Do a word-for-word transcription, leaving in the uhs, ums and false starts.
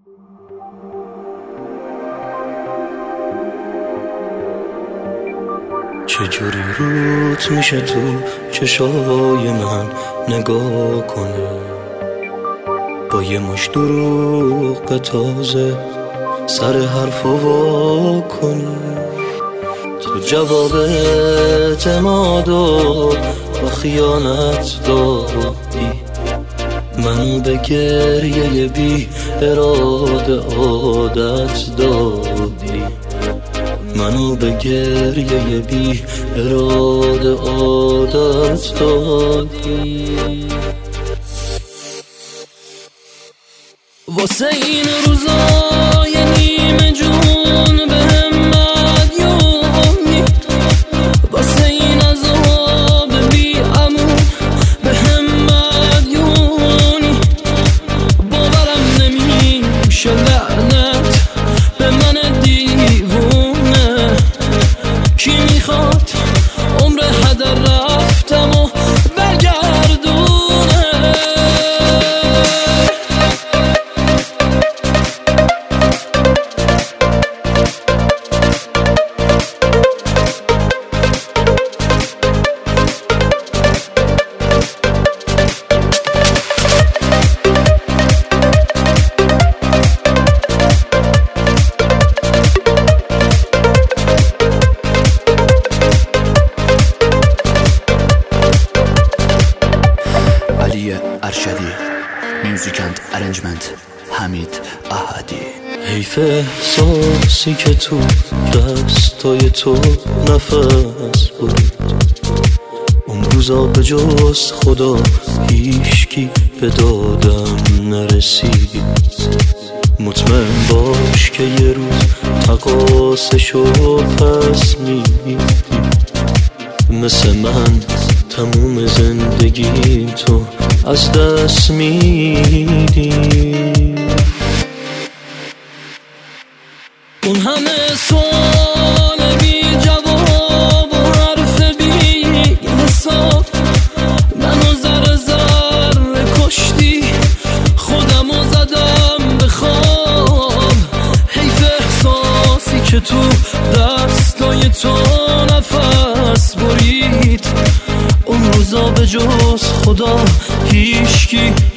چجوری روت میشه تو چشای من نگاه کنی، با یه مش دروغ تازه سر حرفا وا کنی. تو جواب اعتمادو با خیانت دادی، منو به گریه بی اراده عادت دادی، منو به گریه بی اراده عادت دادی. واسه این روزای نیمه جون به هم مدیونی، واسه این عذاب بی امون به هم مدیونی. باورم نمیشه لعنت به من دیوونه، کی میخواد عمر هدر رفتم و برگردونه. ارشدی، میوزیک اند ارنجمنت حمید احدی. حیف احساسی که تو دستای تو نفس برید، اون روزا به جز خدا هیچکی به دادم نرسید. مطمئن باش که یه روز تقاسشو پس میدی، مثل من تموم زندگیم تو از دست میدی. اون همه سوال بی جواب و حرف بی حساب، منو ذره ذره کشتی، خودمو زدم به خواب. حیف احساسی که تو دستای تو نفس برید، اون روزا به جز خدا هیچکی